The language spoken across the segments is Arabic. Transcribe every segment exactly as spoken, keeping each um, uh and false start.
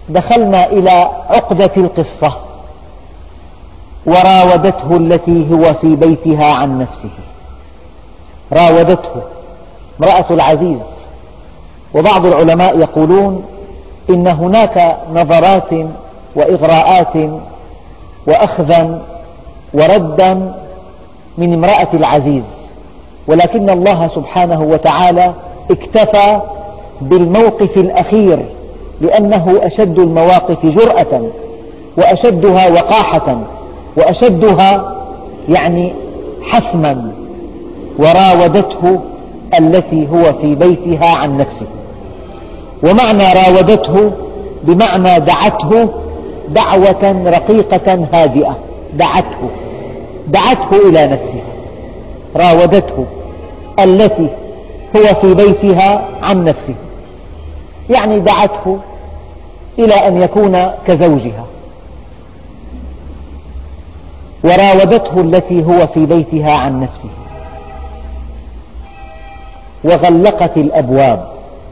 دخلنا إلى عقدة القصة: وراودته التي هو في بيتها عن نفسه. راودته امرأة العزيز. وبعض العلماء يقولون إن هناك نظرات وإغراءات وأخذا وردا من امرأة العزيز، ولكن الله سبحانه وتعالى اكتفى بالموقف الأخير، لأنه أشد المواقف جرأة وأشدها وقاحة وأشدها يعني حسما. وراودته التي هو في بيتها عن نفسه. ومعنى راودته بمعنى دعته دعوة رقيقة هادئة. دعته دعته إلى نفسها. راودته التي هو في بيتها عن نفسه، يعني دعته إلى أن يكون كزوجها. وراودته التي هو في بيتها عن نفسه وغلقت الأبواب.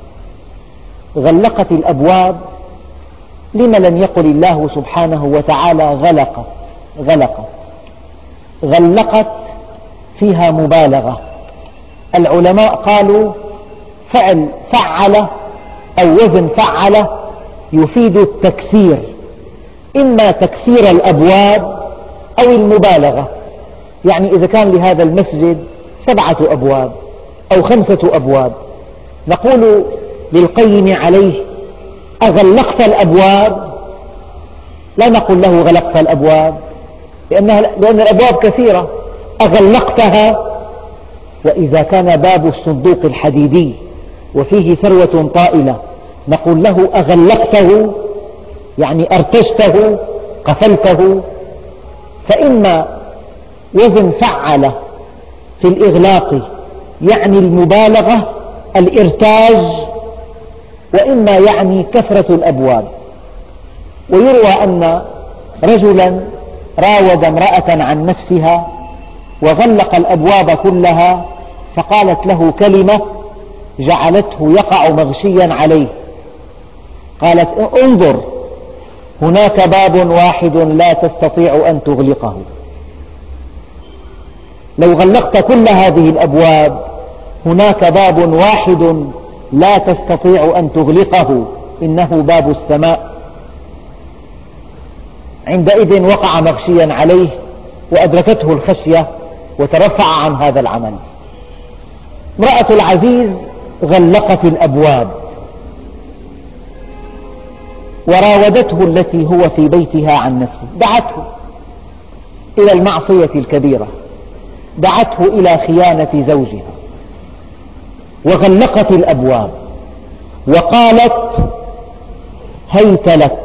غلقت الأبواب، لم لم يقل الله سبحانه وتعالى غلقت؟ غلقت غلقت فيها مبالغة. العلماء قالوا فعل فعل أو وزن فعل يفيد التكسير، إما تكسير الأبواب أو المبالغة. يعني إذا كان لهذا المسجد سبعة أبواب أو خمسة أبواب، نقول للقيم عليه: أغلقت الأبواب؟ لا نقول له غلقت الأبواب، لأنها لأن الأبواب كثيرة. أغلقتها؟ وإذا كان باب الصندوق الحديدي وفيه ثروة طائلة، نقول له أغلقته؟ يعني أرتجته، قفلته. فإما وزن فعل في الإغلاق يعني المبالغة الإرتاج، وإما يعني كثرة الأبواب. ويروى أن رجلا راود امرأة عن نفسها وغلق الأبواب كلها، فقالت له كلمة جعلته يقع مغشيا عليه. قالت: انظر، هناك باب واحد لا تستطيع أن تغلقه. لو غلقت كل هذه الأبواب، هناك باب واحد لا تستطيع أن تغلقه، إنه باب السماء. عندئذ وقع مغشيا عليه وأدركته الخشية وترفع عن هذا العمل. امرأة العزيز غلقت الأبواب. وراودته التي هو في بيتها عن نفسه. دعته إلى المعصية الكبيرة، دعته إلى خيانة زوجها، وغلقت الأبواب وقالت: هيت لك.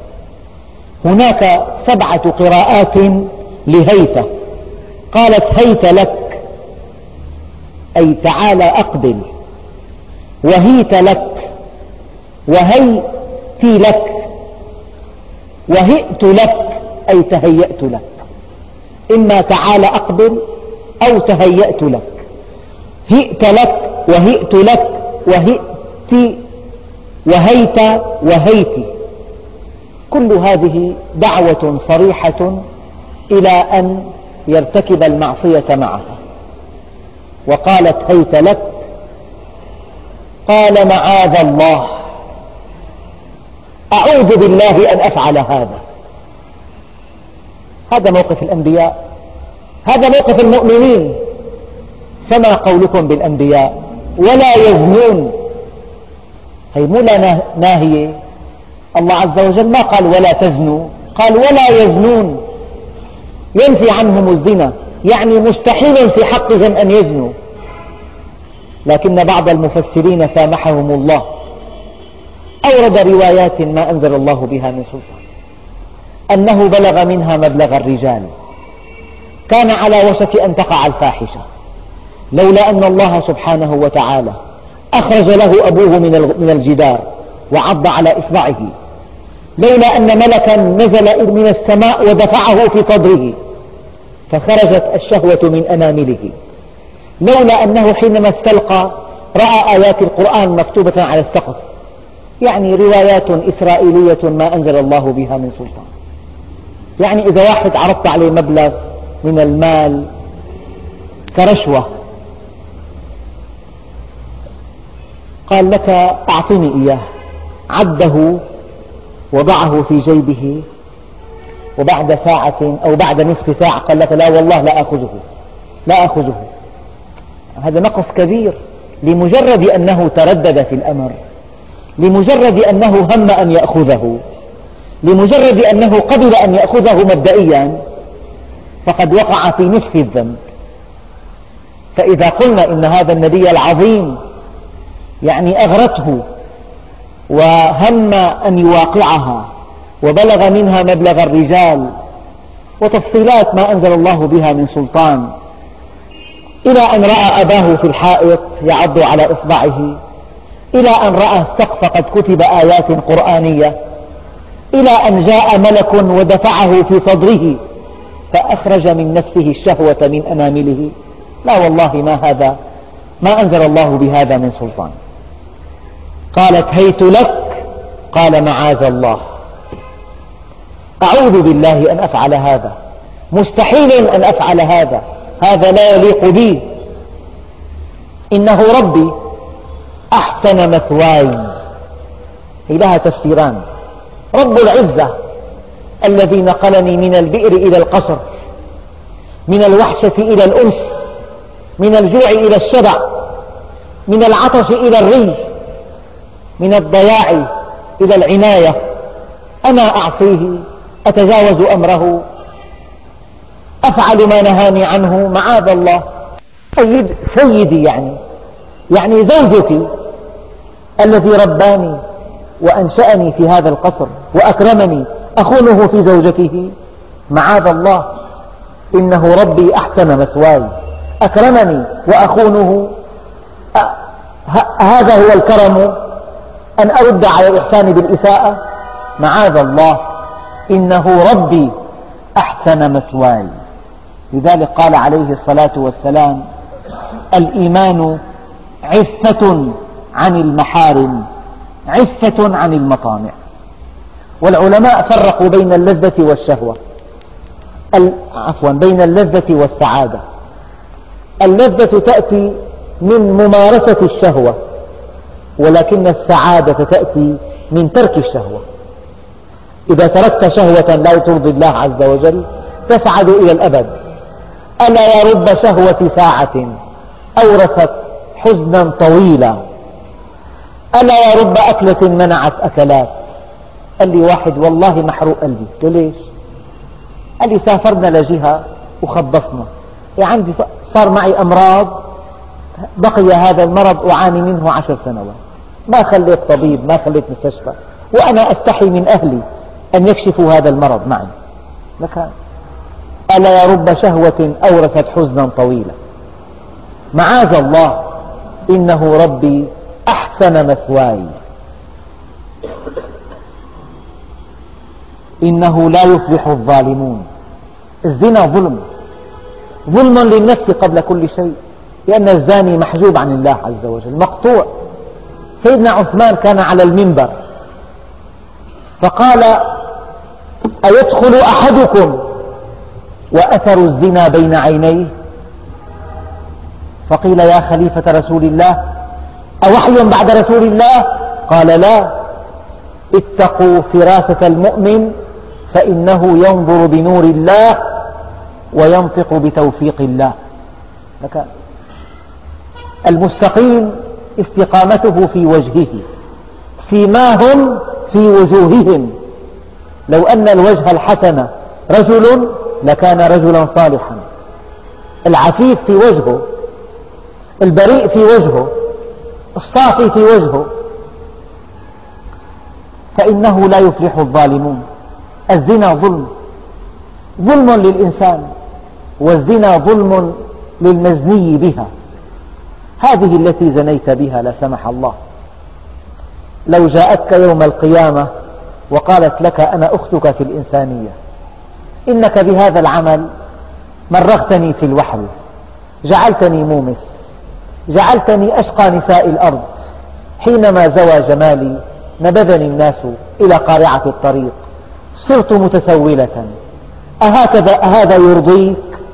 هناك سبعة قراءات لهيت. قالت: هيت لك أي تعال أقبل، وهيت لك، وهيت لك، وهئت لك أي تهيأت لك. إما تعال أقبل أو تهيأت لك. هئت لك وهئت لك وهئت وهيت وهيت، كل هذه دعوة صريحة إلى أن يرتكب المعصية معها. وقالت: هيت لك. قال: معاذ الله، أعوذ بالله أن أفعل هذا. هذا موقف الأنبياء، هذا موقف المؤمنين. فما قولكم بالأنبياء؟ ولا يزنون. هي مو لا ناهية. الله عز وجل ما قال ولا تزنوا، قال ولا يزنون، ينفي عنهم الزنا، يعني مستحيل في حقهم أن يزنوا. لكن بعض المفسرين سامحهم الله، أورد روايات ما أنزل الله بها من سلطان، أنه بلغ منها مبلغ الرجال، كان على وشك أن تقع الفاحشة، لولا أن الله سبحانه وتعالى أخرج له أبوه من الجدار وعض على إصبعه، لولا أن ملكا نزل من السماء ودفعه في صدره فخرجت الشهوة من أنامله، لولا أنه حينما استلقى رأى آيات القرآن مكتوبة على السقف يعني روايات إسرائيلية ما أنزل الله بها من سلطان. يعني إذا واحد عرضت عليه مبلغ من المال كرشوة قال لك أعطني إياه، عده وضعه في جيبه، وبعد ساعة أو بعد نصف ساعة قال لك لا والله لا أخذه لا أخذه. هذا نقص كبير لمجرد أنه تردد في الأمر، لمجرد أنه هم أن يأخذه، لمجرد أنه قبل أن يأخذه مبدئيا، فقد وقع في نصف الذنب. فإذا قلنا إن هذا النبي العظيم يعني أغرته وهم أن يواقعها وبلغ منها مبلغ الرجال وتفصيلات ما أنزل الله بها من سلطان، إلى أن رأى أباه في الحائط يعض على إصبعه، إلى أن رأى السقف قد كتب آيات قرآنية، إلى أن جاء ملك ودفعه في صدره فأخرج من نفسه الشهوة من أنامله. لا والله ما هذا، ما أنزل الله بهذا من سلطان. قالت هيت لك، قال معاذ الله، أعوذ بالله أن أفعل هذا، مستحيل أن أفعل هذا، هذا لا يليق بي، إنه ربي أحسن مثواي. هي لها تفسيران: رب العزة الذي نقلني من البئر إلى القصر، من الوحشة إلى الأنس، من الجوع إلى الشبع، من العطش إلى الري، من الضياع إلى العناية. أنا أعصيه، أتجاوز أمره، أفعل ما نهاني عنه، معاذ الله. سيد سيدي يعني يعني زوجك الذي رباني وأنشأني في هذا القصر وأكرمني، أخونه في زوجته؟ معاذ الله، إنه ربي أحسن مثواي، أكرمني وأخونه. هذا هو الكرم، أن أرد على الإحسان بالإساءة؟ معاذ الله، إنه ربي أحسن مثواي. لذلك قال عليه الصلاة والسلام: الإيمان عفة عن المحارم، عفة عن المطامع. والعلماء فرقوا بين اللذة والشهوة، عفوا بين اللذة والسعادة. اللذة تأتي من ممارسة الشهوة، ولكن السعادة تأتي من ترك الشهوة. إذا تركت شهوة لا ترضي الله عز وجل تسعد إلى الأبد. ألا يا رب شهوة ساعة أورثت حزنا طويلا، ألا يا رب أكلة منعت أكلات. قال لي واحد والله محروق قلبي، قلت له ليش؟ قال لي سافرنا لجهة وخبصنا، يعني عندي صار معي أمراض، بقي هذا المرض أعاني منه عشر سنوات، ما خليت طبيب، ما خليت مستشفى، وأنا أستحي من أهلي أن يكشفوا هذا المرض معي. لكان ألا يا رب شهوة أورثت حزنا طويلا. معاذ الله، إنه ربي أحسن مثواي. إنه لا يفلح الظالمون. الزنا ظلم، ظلم للنفس قبل كل شيء، لأن الزاني محجوب عن الله عز وجل، مقطوع. سيدنا عثمان كان على المنبر فقال: أيدخل أحدكم وأثر الزنا بين عينيه؟ فقيل: يا خليفة رسول الله، أوحي بعد رسول الله؟ قال: لا، اتقوا فراسة المؤمن فإنه ينظر بنور الله وينطق بتوفيق الله. لك المستقيم استقامته في وجهه، سيماهم في وجوههم. لو أن الوجه الحسن رجل لكان رجلا صالحا. العفيف في وجهه، البريء في وجهه، الصافي في وجهه. فإنه لا يفلح الظالمون. الزنا ظلم، ظلم للإنسان، والزنا ظلم للمزني بها. هذه التي زنيت بها لا سمح الله، لو جاءتك يوم القيامة وقالت لك: أنا أختك في الإنسانية، إنك بهذا العمل مرغتني في الوحل، جعلتني مومس، جعلتني أشقى نساء الأرض، حينما زوى جمالي نبذني الناس إلى قارعة الطريق، صرت متسولة، أهكذا أهذا يرضيك؟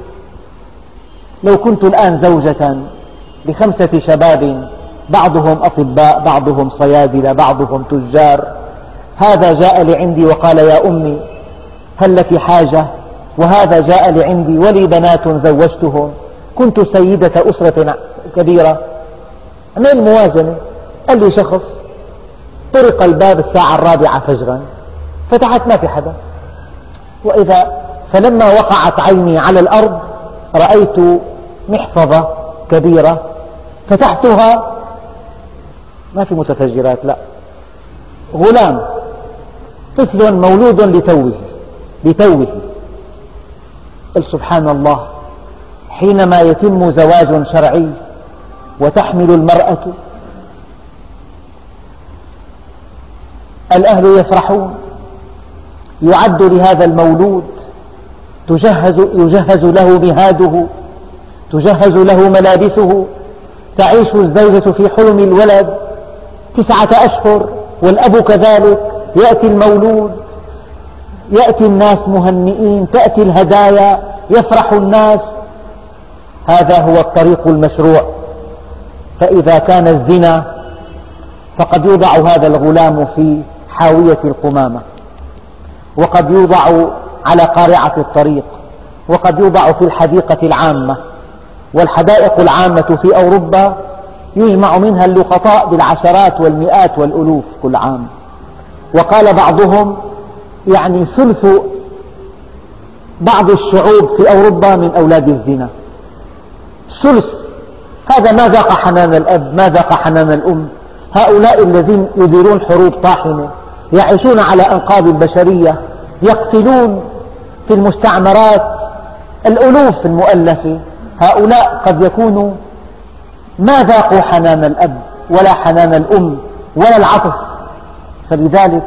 لو كنت الآن زوجة لخمسة شباب بعضهم أطباء، بعضهم صيادلة، بعضهم تجار، هذا جاء لعندي وقال يا أمي هل لك حاجة، وهذا جاء لعندي ولي بنات زوجتهم، كنت سيدة أسرة كبيرة، من الموازنة؟ قال لي شخص طرق الباب الساعة الرابعة فجرا، فتحت ما في حدا، وإذا فلما وقعت عيني على الأرض رأيت محفظة كبيرة، فتحتها ما في متفجرات، لا، غلام طفل مولود لتوه لتوه قل سبحان الله، حينما يتم زواج شرعي وتحمل المرأة الأهل يفرحون، يعد لهذا المولود تجهز يجهز له مهاده، تجهز له ملابسه، تعيش الزوجة في حلم الولد تسعة أشهر والأب كذلك، يأتي المولود، يأتي الناس مهنئين، تأتي الهدايا، يفرح الناس، هذا هو الطريق المشروع. فإذا كان الزنا فقد يوضع هذا الغلام في حاوية القمامة، وقد يوضع على قارعة الطريق، وقد يوضع في الحديقة العامة، والحدائق العامة في أوروبا يجمع منها اللقطاء بالعشرات والمئات والألوف كل عام، وقال بعضهم يعني ثلث بعض الشعوب في أوروبا من أولاد الزنا، ثلث. هذا ما ذاق حنان الأب، ما ذاق حنان الأم، هؤلاء الذين يديرون حروب طاحنة، يعيشون على أنقاض البشرية، يقتلون في المستعمرات الألوف المؤلفة، هؤلاء قد يكونوا ما ذاقوا حنان الأب ولا حنان الأم ولا العطف. فلذلك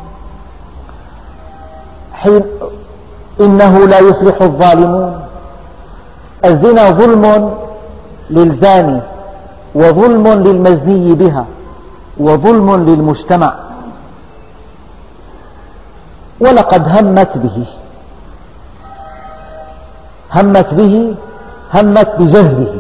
حين إنه لا يفلح الظالمون، الزنا ظلم للزاني وظلم للمزني بها وظلم للمجتمع. ولقد همت به همت به همت بجهله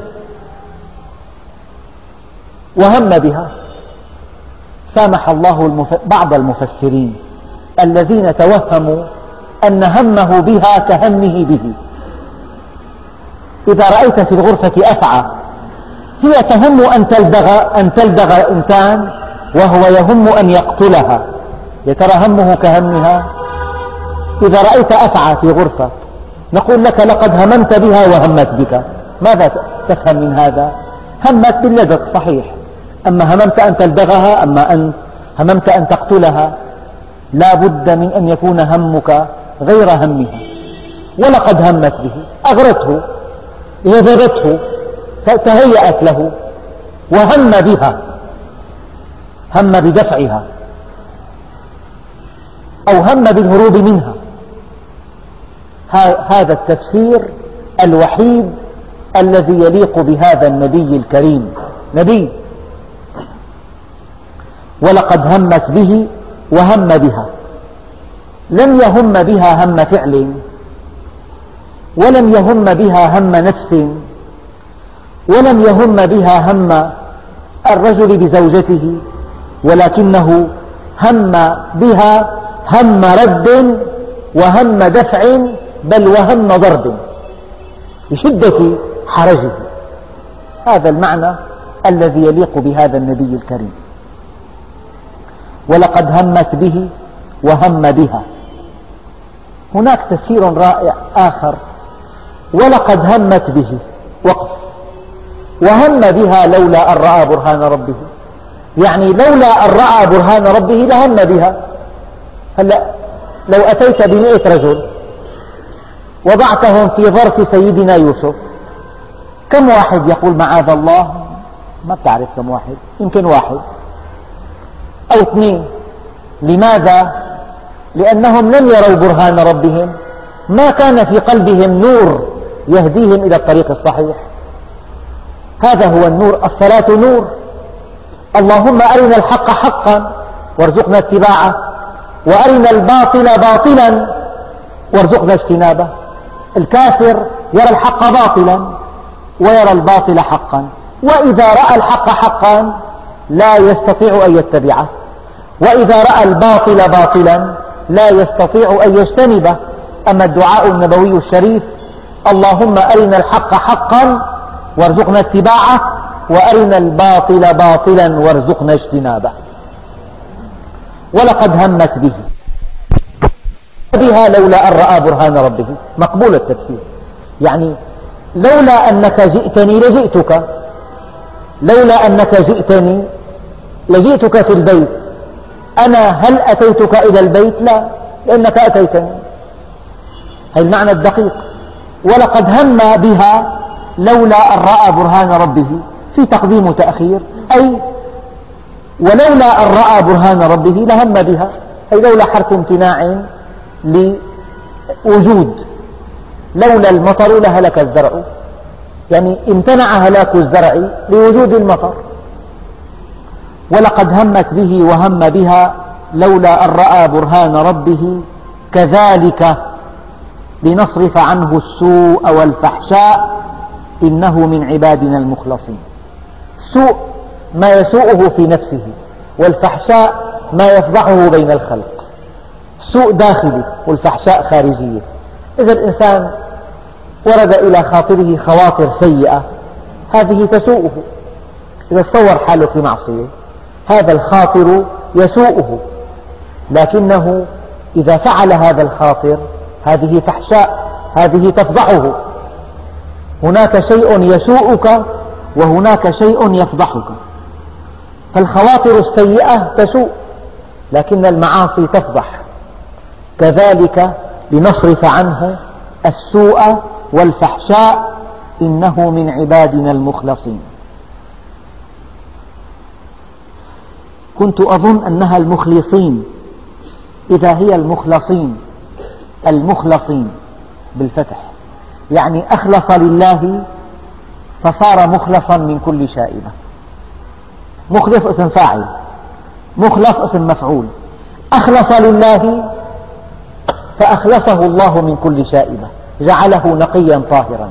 وهم بها. سامح الله المف... بعض المفسرين الذين توهموا أن همه بها كهمه به. إذا رأيت في الغرفة أفعى هي تهم أن تلدغ أن تلدغ إنسان وهو يهم أن يقتلها، يترى همه كهمها. إذا رأيت أفعى في غرفة نقول لك لقد هممت بها وهمت بك، ماذا تفهم من هذا؟ همت باللدغ صحيح، أما هممت أن تلدغها، أما أن هممت أن تقتلها، لا بد من أن يكون همك غير همها. ولقد همت به، أغرته، جذبته، تهيأت له، وهم بها، هم بدفعها أو هم بالهروب منها. هذا التفسير الوحيد الذي يليق بهذا النبي الكريم، نبي. ولقد همت به وهم بها، لم يهم بها هم فعل، ولم يهم بها هم نفس، ولم يهم بها هم الرجل بزوجته، ولكنه هم بها هم رد وهم دفع، بل وهم ضرب بشدة حرجه. هذا المعنى الذي يليق بهذا النبي الكريم. ولقد همت به وهم بها. هناك تفسير رائع آخر، ولقد همت به وقف، وهم بها لولا أن رأى برهان ربه، يعني لولا أن رأى برهان ربه لهم بها. هلا لو أتيت بمئة رجل وضعتهم في ظرف سيدنا يوسف، كم واحد يقول معاذ الله؟ ما بتعرف كم واحد، يمكن واحد أو اثنين. لماذا؟ لأنهم لم يروا برهان ربهم، ما كان في قلبهم نور يهديهم إلى الطريق الصحيح. هذا هو النور، الصلاة نور. اللهم أرنا الحق حقا وارزقنا اتباعه، وأرنا الباطل باطلا وارزقنا اجتنابه. الكافر يرى الحق باطلا ويرى الباطل حقا، وإذا رأى الحق حقا لا يستطيع أن يتبعه، وإذا رأى الباطل باطلا لا يستطيع أن يجتنبه. أما الدعاء النبوي الشريف: اللهم أرنا الحق حقا وارزقنا اتباعه، وأرنا الباطل باطلا وارزقنا اجتنابه. ولقد همت به بها لولا أن رأى برهان ربه. مقبول التفسير، يعني لولا أنك جئتني لجئتك، لولا أنك جئتني لجئتك في البيت. أنا هل أتيتك إلى البيت؟ لا، لأنك أتيتني. هذا المعنى الدقيق. ولقد هم بها لولا أن رأى برهان ربه، في تقديم وتأخير، أي ولولا أن رأى برهان ربه لهم بها، أي لولا حرف امتناع لوجود. لولا المطر لهلك الزرع، يعني امتنع هلاك الزرع لوجود المطر. ولقد همت به وهم بها لولا أن رأى برهان ربه كذلك لنصرف عنه السوء والفحشاء إنه من عبادنا المخلصين. السوء ما يسوءه في نفسه، والفحشاء ما يفضحه بين الخلق. السوء داخلي والفحشاء خارجية. إذا الإنسان ورد إلى خاطره خواطر سيئة، هذه تسوءه. إذا تصور حاله في معصية، هذا الخاطر يسوءه، لكنه إذا فعل هذا الخاطر هذه فحشاء، هذه تفضحه. هناك شيء يسوءك وهناك شيء يفضحك. فالخواطر السيئة تسوء، لكن المعاصي تفضح. كذلك لنصرف عنه السوء والفحشاء إنه من عبادنا المخلصين. كنت أظن أنها المخلصين، إذا هي المخلصين. المخلصين بالفتح، يعني أخلص لله فصار مخلصا من كل شائبة. مخلص اسم فاعل، مخلص اسم مفعول. أخلص لله فأخلصه الله من كل شائبة، جعله نقيا طاهرا.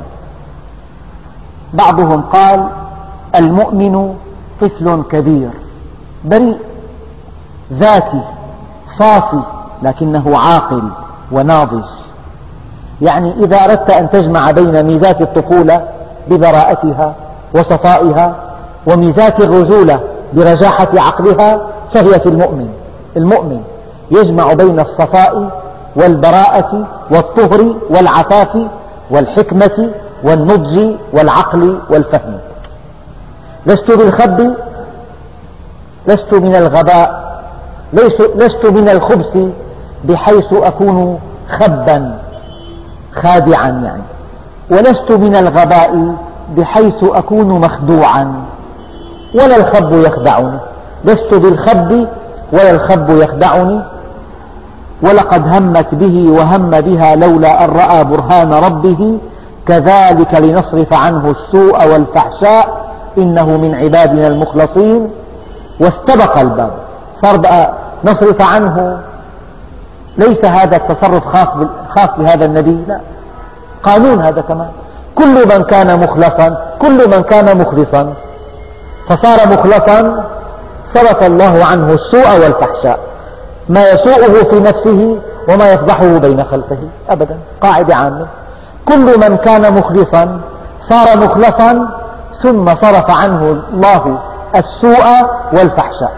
بعضهم قال: المؤمن طفل كبير بريء ذاتي صافي، لكنه عاقل وناضج. يعني إذا أردت أن تجمع بين ميزات الطفولة ببراءتها وصفائها وميزات الرجولة برجاحة عقلها، فهي في المؤمن. المؤمن يجمع بين الصفاء والبراءة والطهر والعفاف والحكمة والنضج والعقل والفهم. لست بالخب، لست من الغباء، لست من الخبث بحيث أكون خبا خادعا يعني، ولست من الغباء بحيث أكون مخدوعا، ولا الخب يخدعني. لست بالخب ولا الخب يخدعني. ولقد همت به وهم بها لولا أن رأى برهان ربه كذلك لنصرف عنه السوء والفحشاء إنه من عبادنا المخلصين. واستبق الباب، صار بقى نصرف عنه. ليس هذا التصرف خاص خاص بهذا النبي، لا، قانون هذا كمان. كل من كان مخلصا، كل من كان مخلصا فصار مخلصا صرف الله عنه السوء والفحشاء، ما يسوءه في نفسه وما يفضحه بين خلقه. أبدا، قاعدة عامة. كل من كان مخلصا صار مخلصا، ثم صرف عنه الله السوء والفحشاء.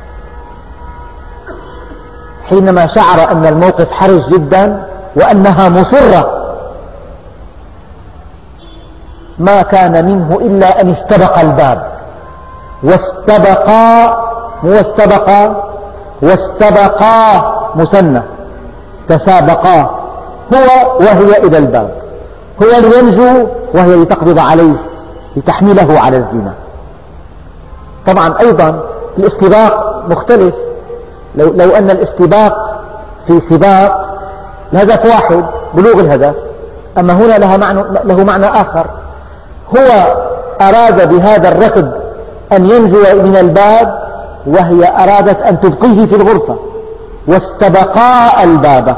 حينما شعر أن الموقف حرج جدا وأنها مصرة، ما كان منه إلا أن استبق الباب. واستبقا، مو استبقا، واستبقا مثنى، تسابقا، هو وهي إلى الباب. هو لينجو وهي لتقبض عليه لتحمله على الزنا. طبعا أيضا الاستباق مختلف. لو, لو أن الاستباق في سباق الهدف واحد، بلوغ الهدف، أما هنا لها معنى له معنى آخر. هو أراد بهذا الركض أن ينجو من الباب وهي أرادت أن تبقيه في الغرفة، واستبقا الباب.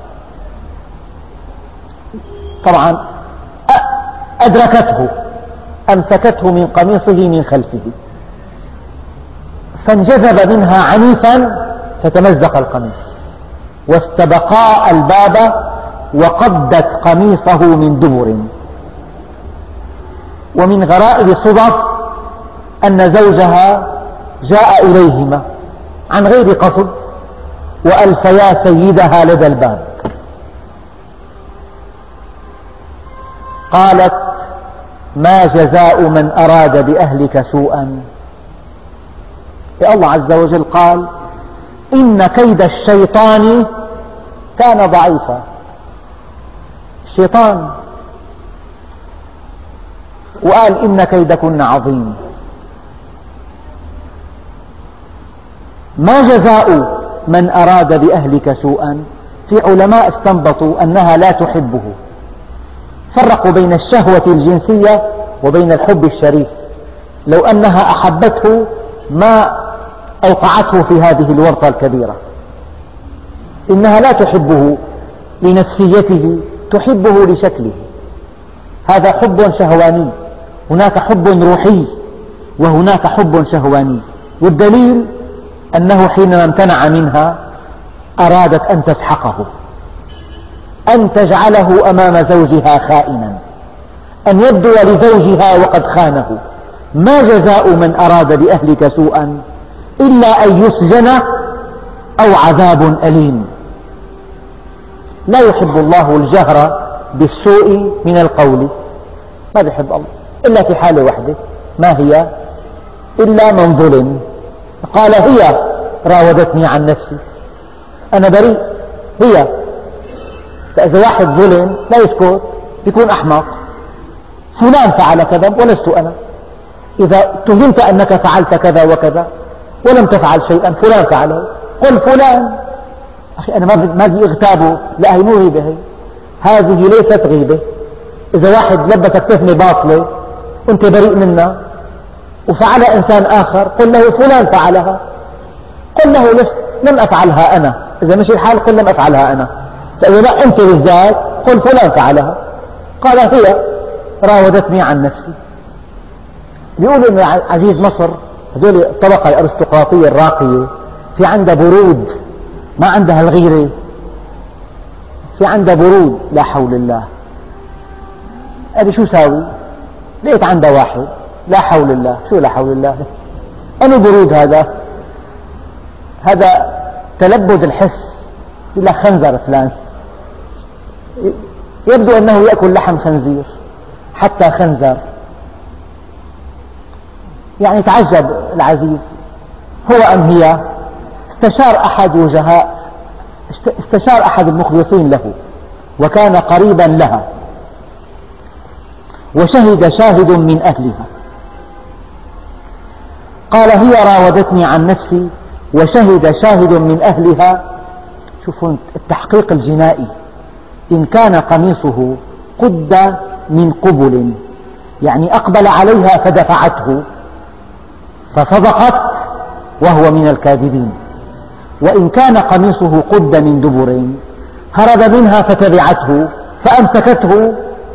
طبعا أدركته، أمسكته من قميصه من خلفه، فانجذب منها عنيفا فتمزق القميص، واستبقا الباب وقدت قميصه من دبر. ومن غرائب الصدف أن زوجها جاء إليهما عن غير قصد وألفيا سيدها لدى الباب. قالت: ما جزاء من أراد بأهلك سوءا؟ الله عز وجل قال: إن كيد الشيطان كان ضعيفا. الشيطان، وقال: إن كيدكن عظيم. ما جزاء من أراد بأهلك سوءا؟ في علماء استنبطوا أنها لا تحبه، فرقوا بين الشهوة الجنسية وبين الحب الشريف. لو أنها أحبته ما أوقعته في هذه الورطة الكبيرة. إنها لا تحبه لنفسيته، تحبه لشكله. هذا حب شهواني. هناك حب روحي وهناك حب شهواني، والدليل أنه حينما امتنع منها أرادت أن تسحقه، أن تجعله أمام زوجها خائنا، أن يبدو لزوجها وقد خانه. ما جزاء من أراد بأهلك سوءا إلا أن يسجن أو عذاب أليم. لا يحب الله الجهر بالسوء من القول، ما يحب الله إلا في حالة واحدة، ما هي؟ إلا من ظلم. قال: هي راودتني عن نفسي، أنا بريء، هي. فإذا واحد ظلم لا يسكت، يكون أحمق. فلان فعل كذا ولست أنا. إذا اتهمت أنك فعلت كذا وكذا ولم تفعل شيئا، فلان فعله، قل فلان. أخي أنا ما بدي أغتابه، لا، هي مو غيبة، هي هذه ليست غيبة. إذا واحد لبسك تهمة باطلة وأنت بريء منها وفعلها إنسان آخر، قل له فلان فعلها، قل له لم أفعلها أنا. إذا مش الحال قل لم أفعلها أنا. فإذا لا أنت بالذات قل فلان فعلها. قال: هي راودتني عن نفسي. بيقولوا إن عزيز مصر هذول الطبقة الأرستقراطية الراقية في عندها برود، ما عندها الغيرة، في عندها برود. لا حول الله. أبي شو ساوي؟ لقيت عندها واحد، لا حول الله. شو لا حول الله؟ أنا برود هذا؟ هذا تلبد الحس. يقول لك خنزر فلان، يبدو أنه يأكل لحم خنزير، حتى خنزر. يعني تعجب العزيز، هو أم هي؟ استشار أحد وجهاء، استشار أحد المخلصين له وكان قريبا لها، وشهد شاهد من أهلها. قال: هي راودتني عن نفسي وشهد شاهد من أهلها. شوفوا التحقيق الجنائي. إن كان قميصه قد من قبل، يعني أقبل عليها فدفعته فصدقت وهو من الكاذبين. وإن كان قميصه قد من دبر، هرب منها فتبعته فأمسكته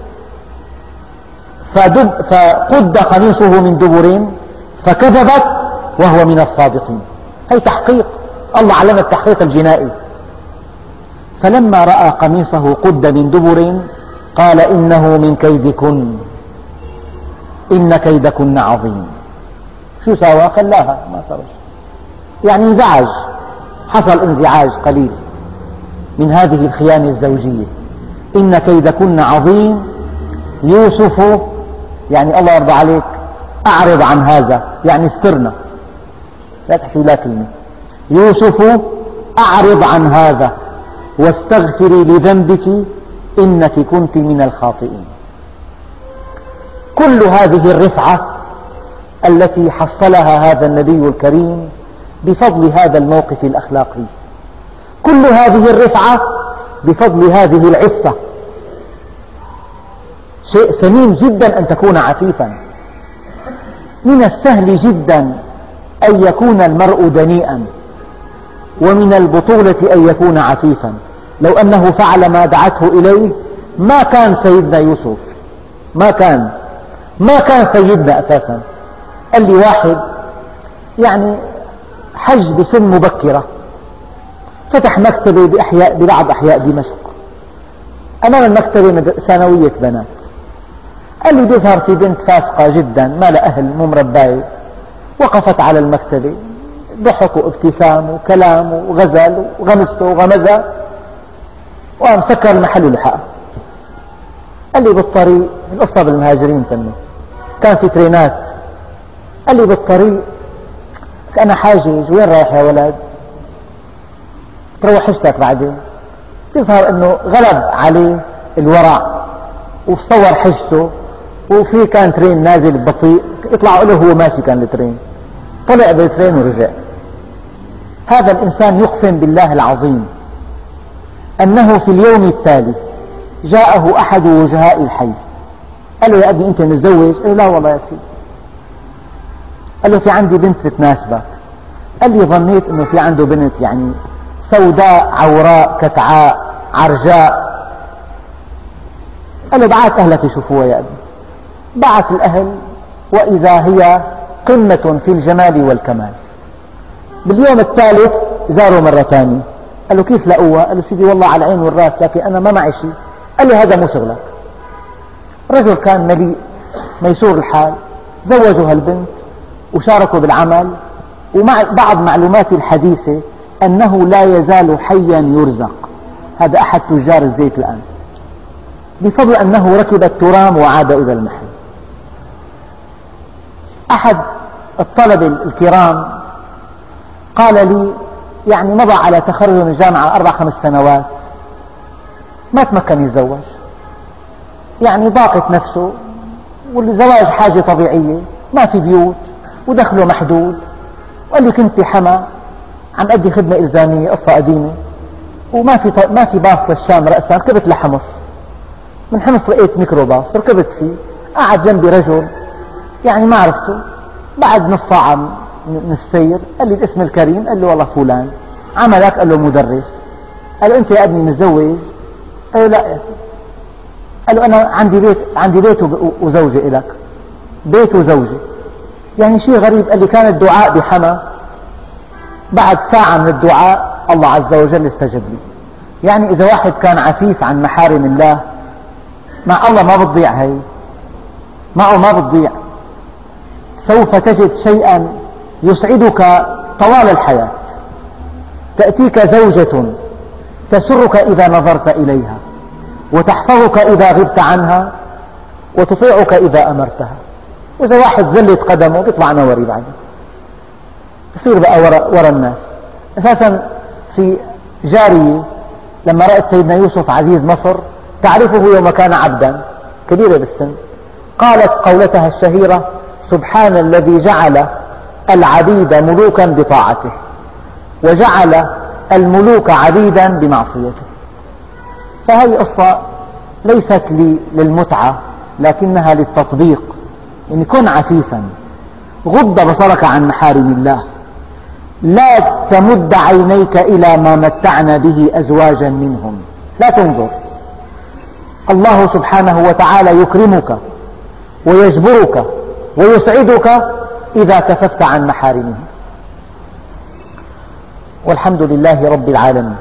فقد قميصه من دبر فكذبت وهو من الصادقين. هي تحقيق، الله علم التحقيق الجنائي. فلما رأى قميصه قد من دبر قال: إنه من كيدكن، إن كيدكن عظيم. شو سوى؟ خلاها، ما صار يعني انزعج، حصل انزعاج قليل من هذه الخيانة الزوجية. إن كيدكن عظيم. يوسف، يعني الله يرضى عليك أعرض عن هذا، يعني استرنا، لا تحكي لا كلمة. يوسف أعرض عن هذا واستغفري لذنبك إنك كنت من الخاطئين. كل هذه الرفعة التي حصلها هذا النبي الكريم بفضل هذا الموقف الأخلاقي، كل هذه الرفعة بفضل هذه العفة. شيء ثمين جدا أن تكون عفيفا. من السهل جدا أن يكون المرء دنيئا، ومن البطولة أن يكون عفيفا. لو أنه فعل ما دعته إليه ما كان سيدنا يوسف، ما كان ما كان سيدنا أساسا. قال لي واحد يعني حج بسن مبكرة، فتح مكتبة بأحياء ببعض أحياء دمشق، أمام المكتبة ثانوية بنات. قال لي بيظهر في بنت فاسقة جدا ما لها أهل مو مرباية، وقفت على المكتبة، ضحك وابتسام وكلام وغزل وغمزته وغمزة، وقام سكر المحل ولحقها. قال لي بالطريق، القصة بالمهاجرين تمت، كان في ترينات. قال لي بالطريق أنا حاجج، وين رايح يا ولد؟ تروح حجتك بعدين. يظهر أنه غلب عليه الورع وصور حجته، وفي كان ترين نازل بطيء، يطلع له هو ماشي كان الترين، طلع بالترين ورجع. هذا الإنسان يقسم بالله العظيم أنه في اليوم التالي جاءه أحد وجهاء الحي، قال له يا ابني أنت متزوج؟ قال له لا والله يا سيدي. قال له في عندي بنت تتناسبك. قال لي ظنيت أنه في عنده بنت يعني سوداء عوراء كتعاء عرجاء. قال له بعث أهلك يشوفوها يا ابني. بعث الأهل، وإذا هي قمة في الجمال والكمال. باليوم الثالث زاروا مرة ثانية، قال له كيف لقوها؟ قال له سيدي والله على العين والراس، لكن أنا ما معي شيء. قال له هذا مو شغلك. رجل كان مليء ميسور الحال، زوجوا هالبنت وشاركوا بالعمل. ومع بعض معلومات الحديثة أنه لا يزال حيا يرزق، هذا أحد تجار الزيت الآن، بفضل أنه ركب الترام وعاد إلى المحل. أحد الطلبة الكرام قال لي يعني مضى على تخرج من الجامعة أربع خمس سنوات ما تمكن يتزوج، يعني ضاقت نفسه، والزواج حاجة طبيعية، ما في بيوت ودخله محدود. وقال لي كنت حما عم أدي خدمة إلزامية، قصة قديمة، وما في ما في باص للشام رأسا، ركبت لحمص، من حمص لقيت ميكروباص ركبت فيه، قعد جنبي رجل يعني ما عرفته، بعد نص ساعة من السير قال لي الاسم الكريم؟ قال له والله فلان. عملك؟ قال له مدرس. قال له أنت يا ابني متزوج؟ قال له لا يا سيدي. قال له أنا عندي بيت عندي بيت وزوجة إلك، بيت وزوجة، يعني شيء غريب. قال لي كان الدعاء بحما، بعد ساعة من الدعاء الله عز وجل استجب لي. يعني إذا واحد كان عفيف عن محارم الله مع الله ما بتضيع، هي معه ما بتضيع. سوف تجد شيئا يسعدك طوال الحياة. تأتيك زوجة تسرك إذا نظرت إليها، وتحفظك إذا غبت عنها، وتطيعك إذا أمرتها. وإذا واحد زلت قدمه بيطلع نوري بعده، يصير بقى ورا, ورا الناس. أساسا في جارية لما رأت سيدنا يوسف عزيز مصر تعرفه يوم كان عبدا، كبيرة بالسن، قالت قولتها الشهيرة: سبحان الذي جعل العبيد ملوكا بطاعته، وجعل الملوك عبيدا بمعصيته. فهذه قصة ليست للمتعة لكنها للتطبيق. يعني كن عفيفا، غض بصرك عن محارم الله، لا تمد عينيك إلى ما متعنا به أزواجا منهم، لا تنظر. الله سبحانه وتعالى يكرمك ويجبرك ويسعدك إذا كففت عن محارمه. والحمد لله رب العالمين.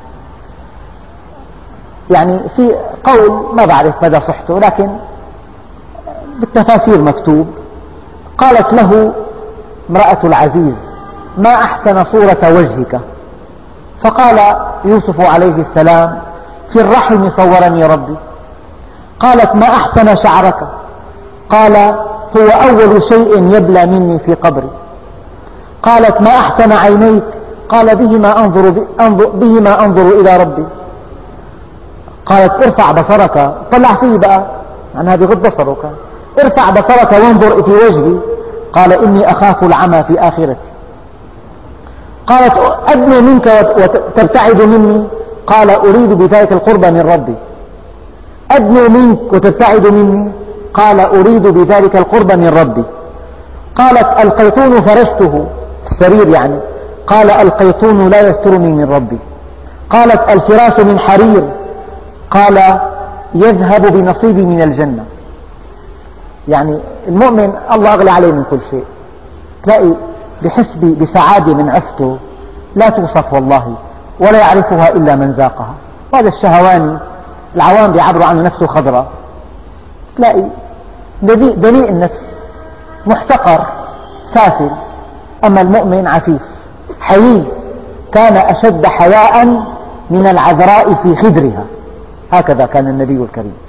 يعني في قول ما بعرف مدى صحته لكن بالتفاسير مكتوب، قالت له امرأة العزيز: ما أحسن صورة وجهك. فقال يوسف عليه السلام: في الرحم صورني ربي. قالت: ما أحسن شعرك. قال: هو أول شيء يبلى مني في قبري. قالت: ما أحسن عينيك. قال: بهما أنظر, بهما أنظر إلى ربي. قالت: ارفع بصرك، طلع فيه بقى عن هذه غض بصرك، ارفع بصرك وانظر في وجهي. قال: إني أخاف العمى في آخرتي. قالت: أدنو منك وتبتعد مني. قال: أريد بذلك القرب من ربي. أدنو منك وتبتعد مني. قال: أريد بذلك القرب من ربي. قالت: القيطون فرشته السرير يعني. قال القيطون لا يسترني من ربي. قالت الفراش من حرير. قال يذهب بنصيبي من الجنة. يعني المؤمن الله أغلى عليه من كل شيء، تلاقي بحس بسعادة من عفته لا توصف والله، ولا يعرفها إلا من ذاقها. هذا الشهواني العوام بيعبروا عنه نفسه خضراء، تلاقي دنيء النفس محتقر سافل، أما المؤمن عفيف حيي. كان أشد حياء من العذراء في خدرها، هكذا كان النبي الكريم.